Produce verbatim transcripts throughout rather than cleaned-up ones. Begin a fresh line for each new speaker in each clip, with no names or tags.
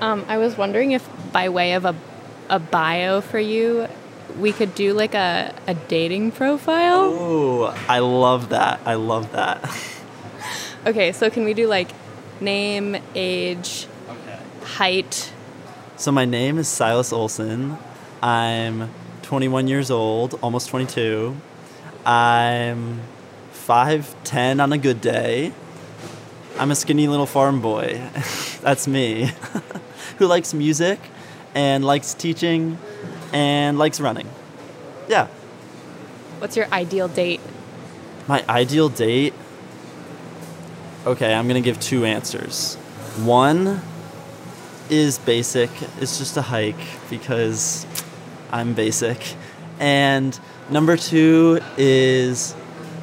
Um, I was wondering if, by way of a, a bio for you, we could do like a, a dating profile.
Ooh, I love that. I love that.
Okay, so can we do like name, age,
Okay.
height?
So my name is Silas Olson. I'm twenty-one years old, almost twenty-two. I'm five ten on a good day. I'm a skinny little farm boy. That's me. Who likes music and likes teaching and likes running. Yeah.
What's your ideal date?
My ideal date? Okay, I'm going to give two answers. One is basic. It's just a hike because I'm basic. And number two is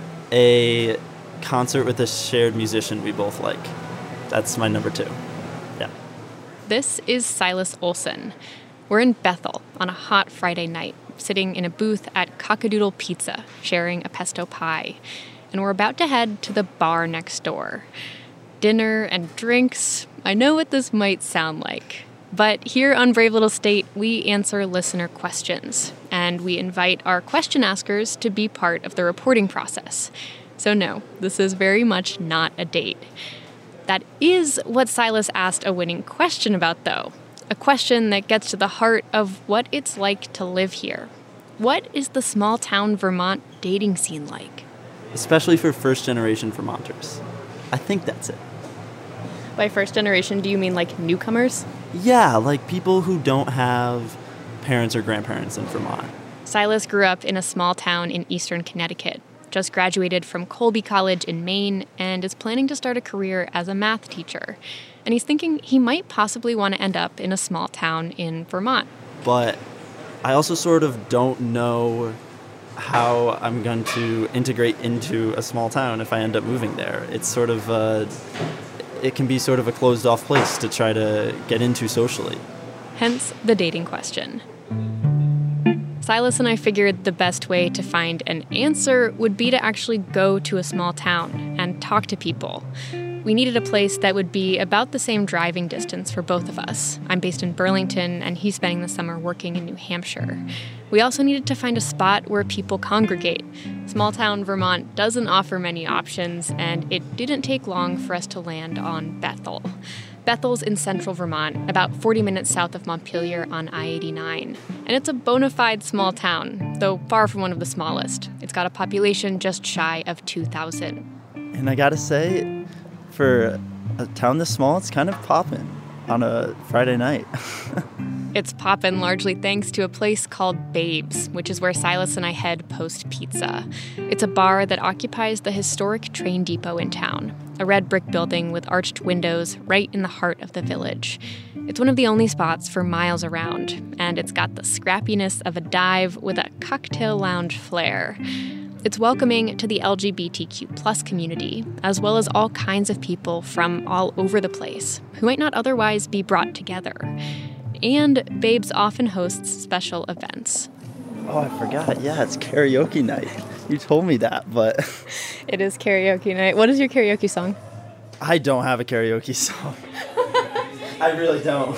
a concert with a shared musician we both like. That's my number two. Yeah.
This is Silas Olson. We're in Bethel on a hot Friday night, sitting in a booth at Cockadoodle Pizza, sharing a pesto pie. And we're about to head to the bar next door. Dinner and drinks. I know what this might sound like. But here on Brave Little State, we answer listener questions, and we invite our question askers to be part of the reporting process. So no, this is very much not a date. That is what Silas asked a winning question about, though. A question that gets to the heart of what it's like to live here. What is the small-town Vermont dating scene like?
Especially for first-generation Vermonters. I think that's it.
By first generation, do you mean like newcomers?
Yeah, like people who don't have parents or grandparents in Vermont.
Silas grew up in a small town in eastern Connecticut, just graduated from Colby College in Maine, and is planning to start a career as a math teacher. And he's thinking he might possibly want to end up in a small town in Vermont.
But I also sort of don't know how I'm going to integrate into a small town if I end up moving there. It's sort of, uh, it can be sort of a closed-off place to try to get into socially.
Hence the dating question. Silas and I figured the best way to find an answer would be to actually go to a small town and talk to people. We needed a place that would be about the same driving distance for both of us. I'm based in Burlington, and he's spending the summer working in New Hampshire. We also needed to find a spot where people congregate. Small-town Vermont doesn't offer many options, and it didn't take long for us to land on Bethel. Bethel's in central Vermont, about forty minutes south of Montpelier on I eighty-nine. And it's a bona fide small town, though far from one of the smallest. It's got a population just shy of two thousand.
And I gotta say, for a town this small, it's kind of poppin' on a Friday night.
It's poppin' largely thanks to a place called Babes, which is where Silas and I head post-pizza. It's a bar that occupies the historic train depot in town, a red brick building with arched windows right in the heart of the village. It's one of the only spots for miles around, and it's got the scrappiness of a dive with a cocktail lounge flair. It's welcoming to the L G B T Q plus community, as well as all kinds of people from all over the place who might not otherwise be brought together. And Babes often hosts special events.
Oh, I forgot. Yeah, it's karaoke night. You told me that, but...
It is karaoke night. What is your karaoke song?
I don't have a karaoke song. I really don't.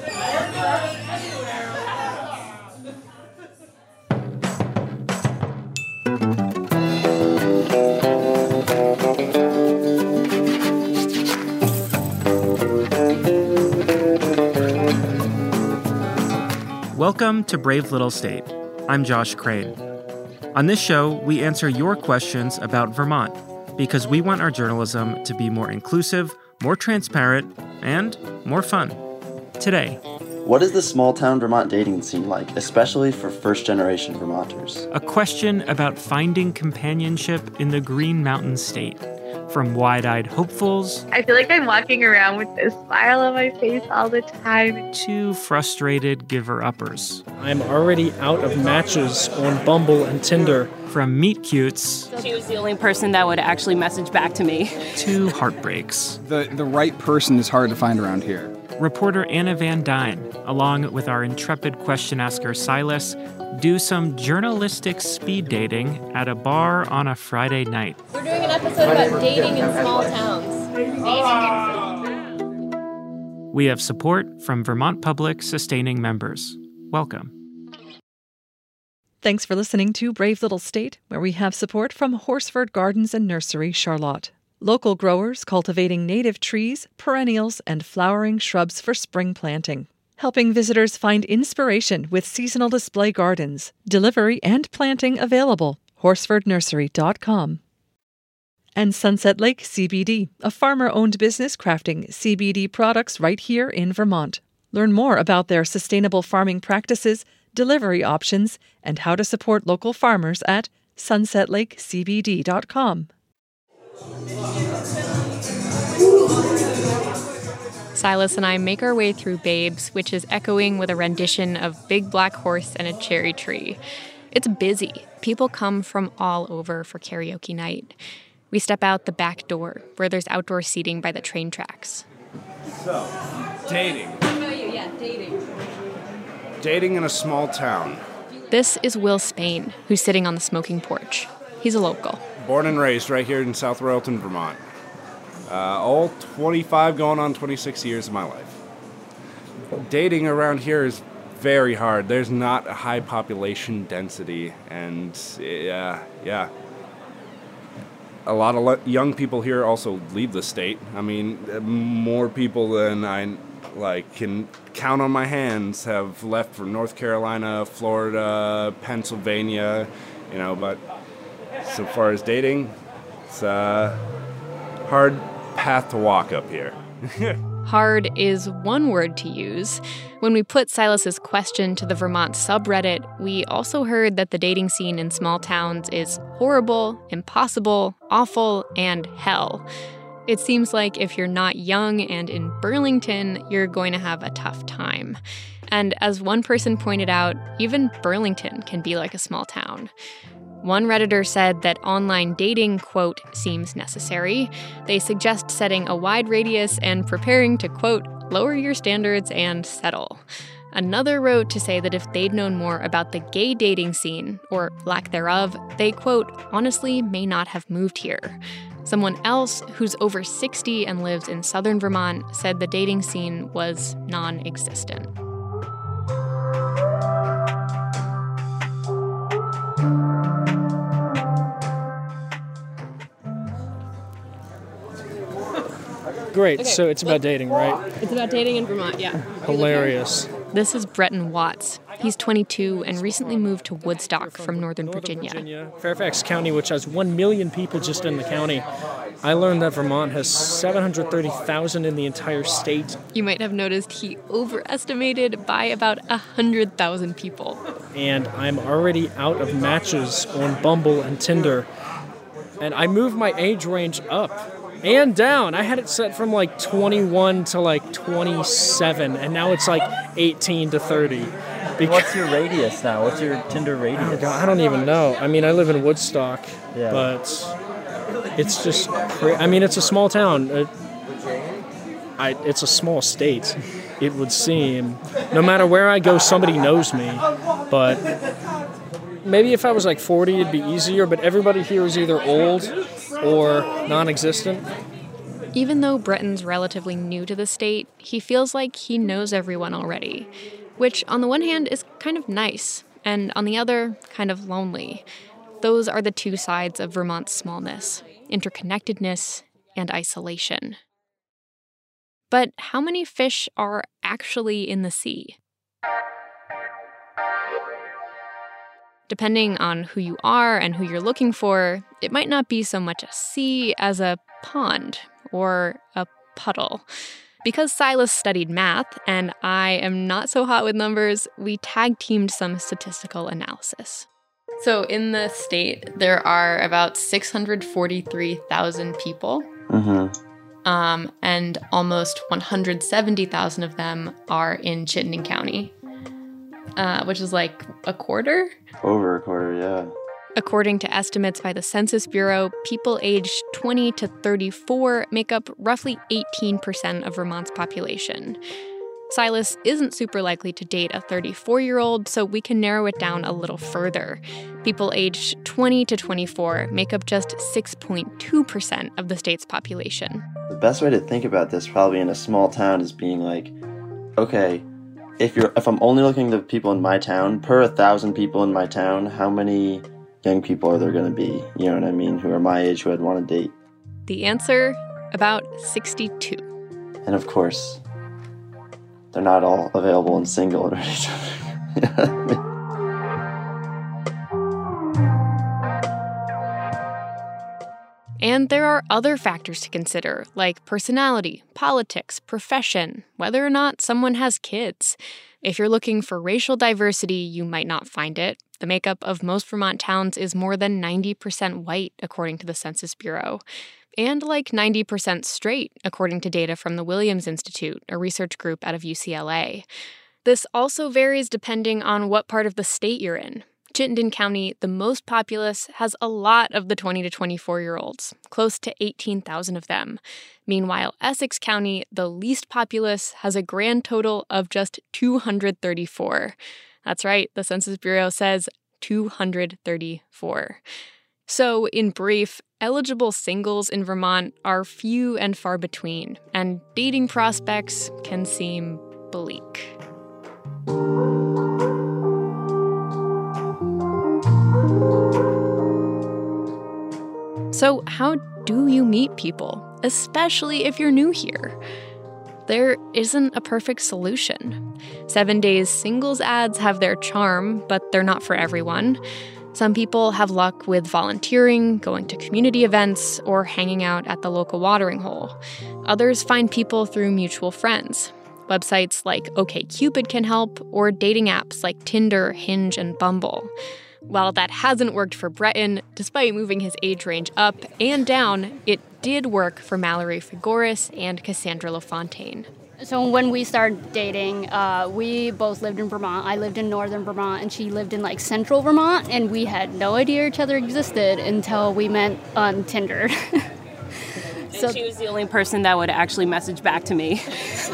Welcome to Brave Little State. I'm Josh Crane. On this show, we answer your questions about Vermont because we want our journalism to be more inclusive, more transparent, and more fun. Today,
what is the small-town Vermont dating scene like, especially for first-generation Vermonters?
A question about finding companionship in the Green Mountain State. From wide-eyed hopefuls...
I feel like I'm walking around with this smile on my face all the time.
...to frustrated giver-uppers.
I'm already out of matches on Bumble and Tinder.
From meet-cutes...
She was the only person that would actually message back to me.
...to heartbreaks.
The, the right person is hard to find around here.
Reporter Anna Van Dyne, along with our intrepid question asker Silas, do some journalistic speed dating at a bar on a Friday night.
We're doing an episode about dating in small towns.
We have support from Vermont Public Sustaining members. Welcome.
Thanks for listening to Brave Little State, where we have support from Horsford Gardens and Nursery, Charlotte. Local growers cultivating native trees, perennials, and flowering shrubs for spring planting. Helping visitors find inspiration with seasonal display gardens. Delivery and planting available. horsford nursery dot com. And Sunset Lake C B D, a farmer-owned business crafting C B D products right here in Vermont. Learn more about their sustainable farming practices, delivery options, and how to support local farmers at sunset lake c b d dot com.
Silas and I make our way through Babes, which is echoing with a rendition of Big Black Horse and a Cherry Tree. It's busy. People come from all over for karaoke night. We step out the back door, where there's outdoor seating by the train tracks.
So, dating.
What about you? Yeah, dating.
Dating in a small town.
This is Will Spain, who's sitting on the smoking porch. He's a local.
Born and raised right here in South Royalton, Vermont. Uh, all twenty-five going on twenty-six years of my life. Dating around here is very hard. There's not a high population density, and yeah, yeah. A lot of le- young people here also leave the state. I mean, more people than I like can count on my hands have left for North Carolina, Florida, Pennsylvania, you know, but so far as dating, it's a hard path to walk up here.
Hard is one word to use. When we put Silas's question to the Vermont subreddit, we also heard that the dating scene in small towns is horrible, impossible, awful, and hell. It seems like if you're not young and in Burlington, you're going to have a tough time. And as one person pointed out, even Burlington can be like a small town. One Redditor said that online dating, quote, seems necessary. They suggest setting a wide radius and preparing to, quote, lower your standards and settle. Another wrote to say that if they'd known more about the gay dating scene, or lack thereof, they, quote, honestly may not have moved here. Someone else, who's over sixty and lives in southern Vermont, said the dating scene was non-existent.
Great,
Okay,
so it's about dating, right?
It's about dating in Vermont, yeah.
Hilarious.
This is Breton Watts. He's twenty-two and recently moved to Woodstock from Northern,
Northern
Virginia.
Virginia. Fairfax County, which has one million people just in the county. I learned that Vermont has seven hundred thirty thousand in the entire state.
You might have noticed he overestimated by about one hundred thousand people.
And I'm already out of matches on Bumble and Tinder. And I moved my age range up and down. I had it set from like twenty-one to like twenty-seven, and now it's like eighteen to thirty.
Because what's your radius now? What's your Tinder radius?
Oh God, I don't even know. I mean, I live in Woodstock,
yeah.
but it's just, cra- I mean, it's a small town. It, I, it's a small state, it would seem. No matter where I go, somebody knows me. But maybe if I was like forty, it'd be easier, but everybody here is either old or non-existent.
Even though Breton's relatively new to the state, he feels like he knows everyone already, which on the one hand is kind of nice, and on the other, kind of lonely. Those are the two sides of Vermont's smallness, interconnectedness and isolation. But how many fish are actually in the sea? Depending on who you are and who you're looking for, it might not be so much a sea as a pond or a puddle. Because Silas studied math and I am not so hot with numbers, we tag-teamed some statistical analysis. So in the state, there are about six hundred forty-three thousand people,
Mm-hmm.
um, and almost one hundred seventy thousand of them are in Chittenden County, uh, which is like a quarter?
Over a quarter, yeah.
According to estimates by the Census Bureau, people aged twenty to thirty-four make up roughly eighteen percent of Vermont's population. Silas isn't super likely to date a thirty-four-year-old, so we can narrow it down a little further. People aged twenty to twenty-four make up just six point two percent of the state's population.
The best way to think about this probably in a small town is being like, okay, if you're if I'm only looking at the people in my town, per a thousand people in my town, how many young people are there going to be, you know what I mean, who are my age, who I'd want to date?
The answer, about sixty-two.
And of course, they're not all available and single and ready to...
And there are other factors to consider, like personality, politics, profession, whether or not someone has kids. If you're looking for racial diversity, you might not find it. The makeup of most Vermont towns is more than ninety percent white, according to the Census Bureau. And like ninety percent straight, according to data from the Williams Institute, a research group out of U C L A. This also varies depending on what part of the state you're in. Chittenden County, the most populous, has a lot of the twenty to twenty-four-year-olds, close to eighteen thousand of them. Meanwhile, Essex County, the least populous, has a grand total of just two hundred thirty-four. That's right, the Census Bureau says two hundred thirty-four. So, in brief, eligible singles in Vermont are few and far between, and dating prospects can seem bleak. So how do you meet people, especially if you're new here? There isn't a perfect solution. Seven Days singles ads have their charm, but they're not for everyone. Some people have luck with volunteering, going to community events, or hanging out at the local watering hole. Others find people through mutual friends. Websites like OkCupid can help, or dating apps like Tinder, Hinge, and Bumble. While that hasn't worked for Breton, despite moving his age range up and down, it did work for Mallory Figoris and Cassandra LaFontaine.
So when we started dating, uh, we both lived in Vermont. I lived in northern Vermont, and she lived in like central Vermont, and we had no idea each other existed until we met on Tinder.
So and she was the only person that would actually message back to me.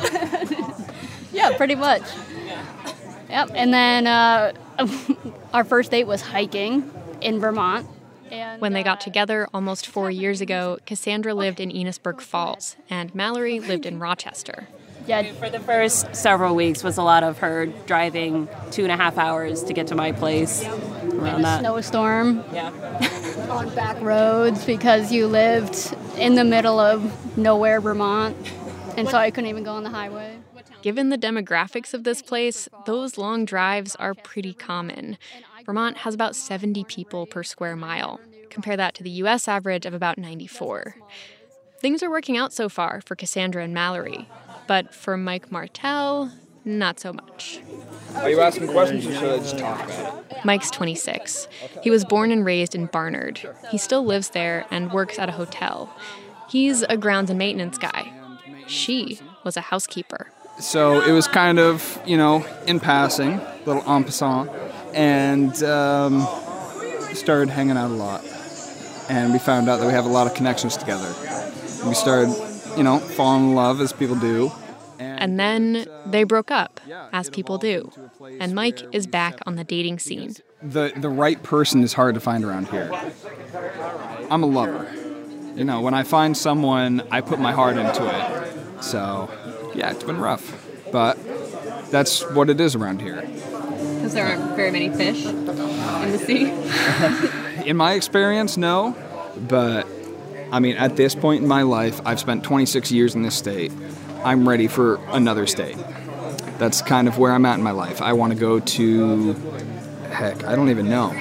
Yeah, pretty much. Yep, and then uh, our first date was hiking in Vermont. And,
when they got
uh,
together almost four years ago, Cassandra lived in Enosburg Falls, and Mallory lived in Rochester.
Yeah, for the first several weeks was a lot of her driving two and a half hours to get to my place. Around that.
Snowstorm.
Yeah.
On back roads because you lived in the middle of nowhere, Vermont, and so I couldn't even go on the highway.
Given the demographics of this place, those long drives are pretty common. Vermont has about seventy people per square mile. Compare that to the U S average of about ninety-four. Things are working out so far for Cassandra and Mallory, but for Mike Martell, not so much.
Are you asking questions or should I just talk about it?
Mike's twenty-six. He was born and raised in Barnard. He still lives there and works at a hotel. He's a grounds and maintenance guy. She was a housekeeper.
So it was kind of, you know, in passing, a little en passant, and um, started hanging out a lot. And we found out that we have a lot of connections together. We started, you know, falling in love as people do.
And then they broke up, as people do. And Mike is back on the dating scene.
The the right person is hard to find around here. I'm a lover. You know, when I find someone, I put my heart into it. So, yeah, it's been rough. But that's what it is around here.
Because there aren't very many fish in the sea?
In my experience, no. But, I mean, at this point in my life, I've spent twenty-six years in this state. I'm ready for another state. That's kind of where I'm at in my life. I want to go to, heck, I don't even know.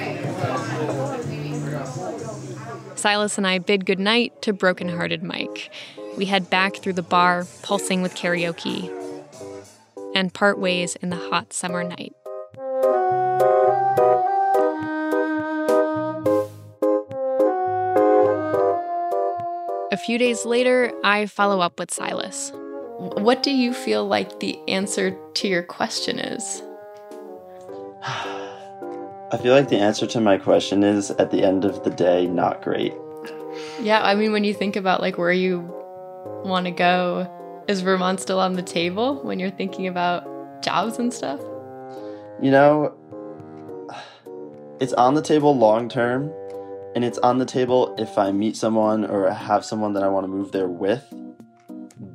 Silas and I bid goodnight to broken-hearted Mike. We head back through the bar, pulsing with karaoke, and part ways in the hot summer night. A few days later, I follow up with Silas. What do you feel like the answer to your question is?
I feel like the answer to my question is, at the end of the day, not great.
Yeah, I mean, when you think about like where you want to go, is Vermont still on the table when you're thinking about jobs and stuff?
You know, it's on the table long term, and it's on the table if I meet someone or have someone that I want to move there with.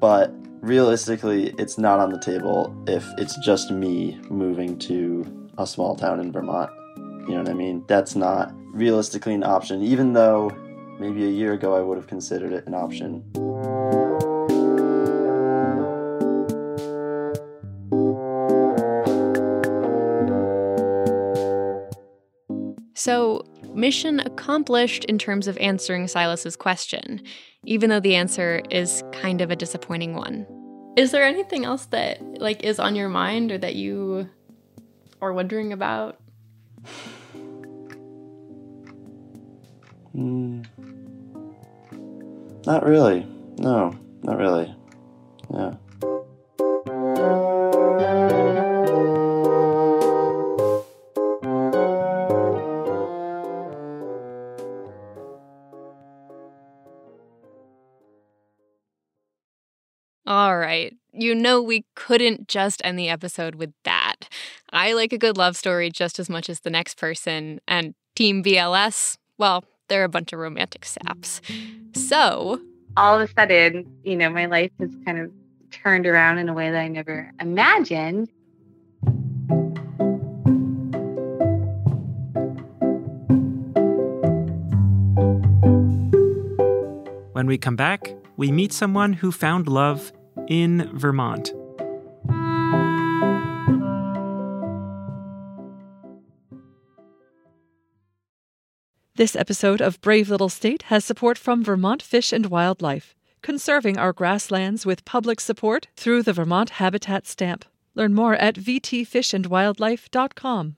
but realistically, it's not on the table if it's just me moving to a small town in Vermont. You know what I mean? That's not realistically an option, even though maybe a year ago I would have considered it an option.
So, mission accomplished in terms of answering Silas's question, even though the answer is kind of a disappointing one. Is there anything else that like is on your mind or that you are wondering about?
Mm. Not really. No, not really. Yeah.
All right. You know we couldn't just end the episode with that. I like a good love story just as much as the next person, and Team B L S, well, they're a bunch of romantic saps. So,
all of a sudden, you know, my life has kind of turned around in a way that I never imagined.
When we come back, we meet someone who found love in Vermont.
This episode of Brave Little State has support from Vermont Fish and Wildlife, conserving our grasslands with public support through the Vermont Habitat Stamp. Learn more at v t fish and wildlife dot com.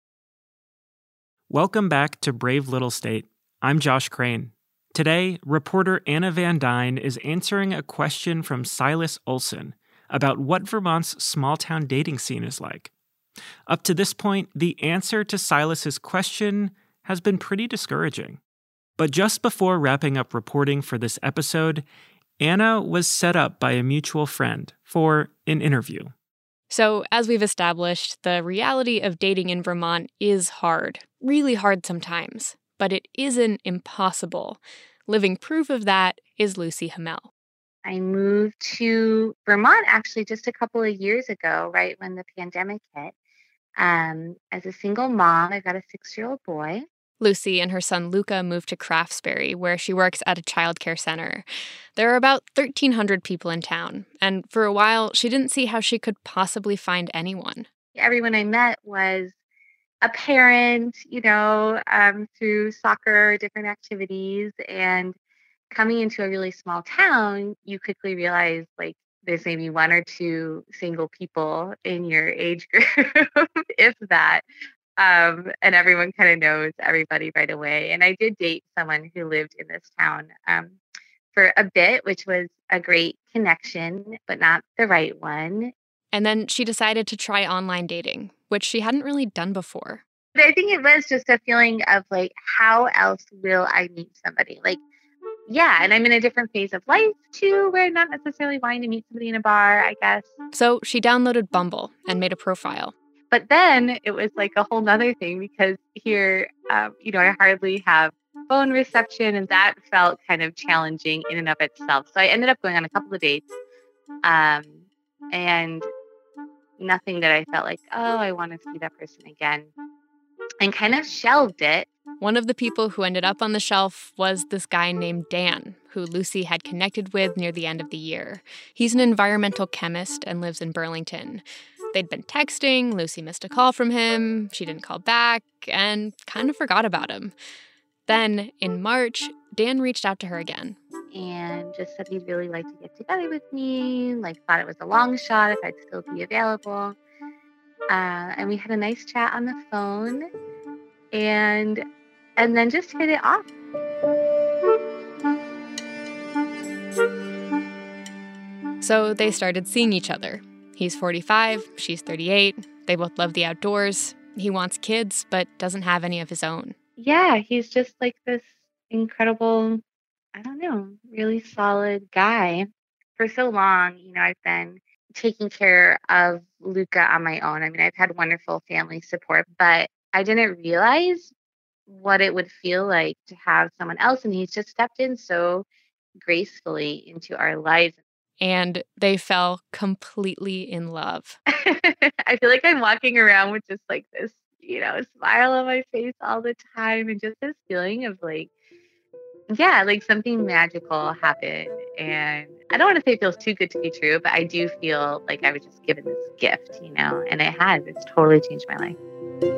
Welcome back to Brave Little State. I'm Josh Crane. Today, reporter Anna Van Dyne is answering a question from Silas Olson about what Vermont's small-town dating scene is like. Up to this point, the answer to Silas's question has been pretty discouraging. But just before wrapping up reporting for this episode, Anna was set up by a mutual friend for an interview.
So, as we've established, the reality of dating in Vermont is hard, really hard sometimes. But it isn't impossible. Living proof of that is Lucy Hamel.
I moved to Vermont actually just a couple of years ago, right when the pandemic hit. Um, as a single mom, I've got a six-year-old boy.
Lucy and her son Luca moved to Craftsbury, where she works at a childcare center. There are about thirteen hundred people in town, and for a while, she didn't see how she could possibly find anyone.
Everyone I met was a parent, you know, um, through soccer, different activities, and coming into a really small town, you quickly realize like there's maybe one or two single people in your age group, if that. Um, and everyone kind of knows everybody right away. And I did date someone who lived in this town um, for a bit, which was a great connection, but not the right one.
And then she decided to try online dating, which she hadn't really done before.
But I think it was just a feeling of like, how else will I meet somebody? Like, yeah, and I'm in a different phase of life too, where I'm not necessarily wanting to meet somebody in a bar, I guess.
So she downloaded Bumble and made a profile.
But then it was like a whole nother thing because here, um, you know, I hardly have phone reception, and that felt kind of challenging in and of itself. So I ended up going on a couple of dates, um, and nothing that I felt like, oh, I want to see that person again, and kind of shelved it.
One of the people who ended up on the shelf was this guy named Dan, who Lucy had connected with near the end of the year. He's an environmental chemist and lives in Burlington. They'd been texting, Lucy missed a call from him, she didn't call back, and kind of forgot about him. Then, in March, Dan reached out to her again.
And just said he'd really like to get together with me, like thought it was a long shot if I'd still be available. Uh, and we had a nice chat on the phone, and and then just hit it off.
So they started seeing each other. He's forty-five, she's thirty-eight. They both love the outdoors. He wants kids, but doesn't have any of his own.
Yeah, he's just like this incredible, I don't know, really solid guy. For so long, you know, I've been taking care of Luca on my own. I mean, I've had wonderful family support, but I didn't realize what it would feel like to have someone else. And he's just stepped in so gracefully into our lives.
and they fell completely in love.
I feel like I'm walking around with just like this, you know, smile on my face all the time and just this feeling of like, yeah, like something magical happened. And I don't want to say it feels too good to be true, but I do feel like I was just given this gift, you know, and it has. It's totally changed my life.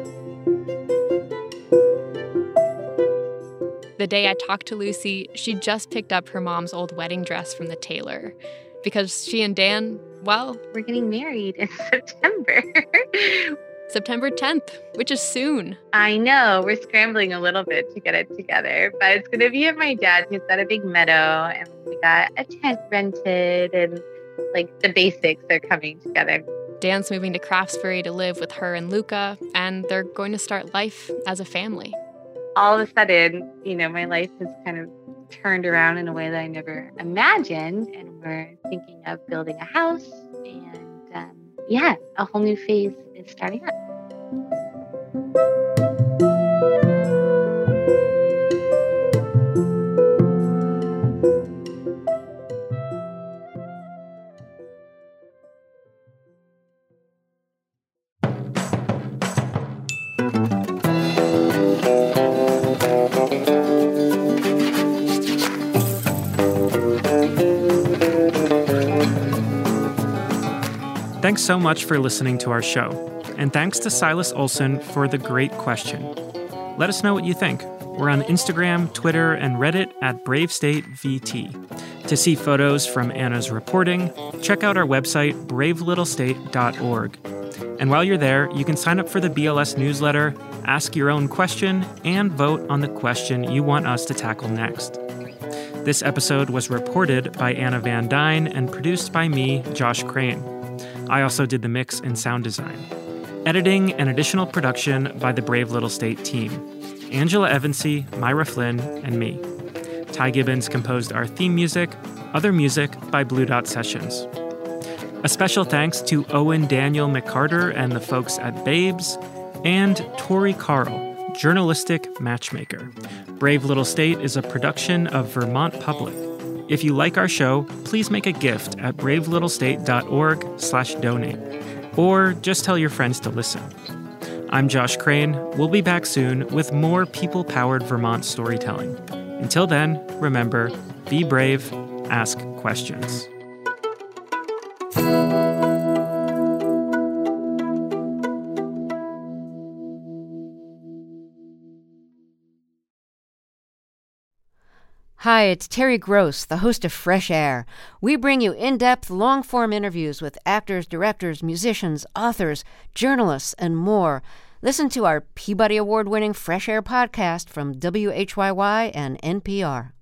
The day I talked to Lucy, she just picked up her mom's old wedding dress from the tailor because she and Dan, well,
we're getting married in September.
September tenth, which is soon.
I know. We're scrambling a little bit to get it together, but it's going to be at my dad's. He's got a big meadow, and we got a tent rented, and like the basics are coming together.
Dan's moving to Craftsbury to live with her and Luca, and they're going to start life as a family.
All of a sudden, you know, my life has kind of turned around in a way that I never imagined, and we're thinking of building a house, and um, yeah, a whole new phase is starting up.
Thanks so much for listening to our show, and thanks to Silas Olson for the great question. Let us know what you think. We're on Instagram, Twitter, and Reddit at Brave State V T. To see photos from Anna's reporting, check out our website, brave little state dot org. And while you're there, you can sign up for the B L S newsletter, ask your own question, and vote on the question you want us to tackle next. This episode was reported by Anna Van Dyne and produced by me, Josh Crane. I also did the mix and sound design. Editing and additional production by the Brave Little State team. Angela Evansy, Myra Flynn, and me. Ty Gibbons composed our theme music, other music by Blue Dot Sessions. A special thanks to Owen Daniel McCarter and the folks at Babes, and Tori Carl, journalistic matchmaker. Brave Little State is a production of Vermont Public. If you like our show, please make a gift at brave little state dot org slash donate, or just tell your friends to listen. I'm Josh Crane. We'll be back soon with more people-powered Vermont storytelling. Until then, remember, be brave, ask questions.
Hi, it's Terry Gross, the host of Fresh Air. We bring you in-depth, long-form interviews with actors, directors, musicians, authors, journalists, and more. Listen to our Peabody Award-winning Fresh Air podcast from W H Y Y and N P R.